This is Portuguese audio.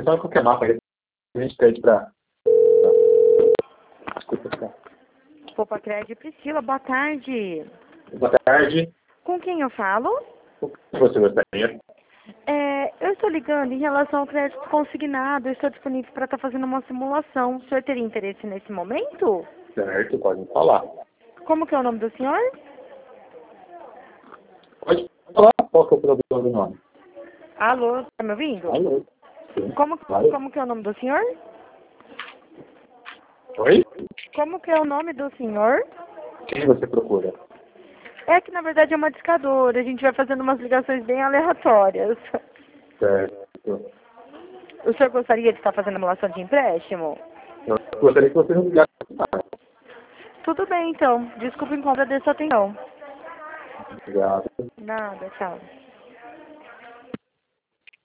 só qualquer mapa aí. A gente pede pra... Desculpa, cara. Poupa Crédito, Priscila, boa tarde. Boa tarde. Com quem eu falo? O que você gostaria? Eu estou ligando em relação ao crédito consignado. Eu estou disponível para estar fazendo uma simulação. O senhor teria interesse nesse momento? Certo, pode me falar. Como que é o nome do senhor? Pode falar qual que é o problema do nome. Alô, tá me ouvindo? Alô. Sim, Como claro. que é o nome do senhor? Oi? Como que é o nome do senhor? Quem você procura? É que na verdade é uma discadora. A gente vai fazendo umas ligações bem aleatórias. Certo. O senhor gostaria de estar fazendo simulação de empréstimo? Eu gostaria que você não ligasse. Tudo bem, então. Desculpe, agradeço a atenção. Obrigado. Nada, tchau.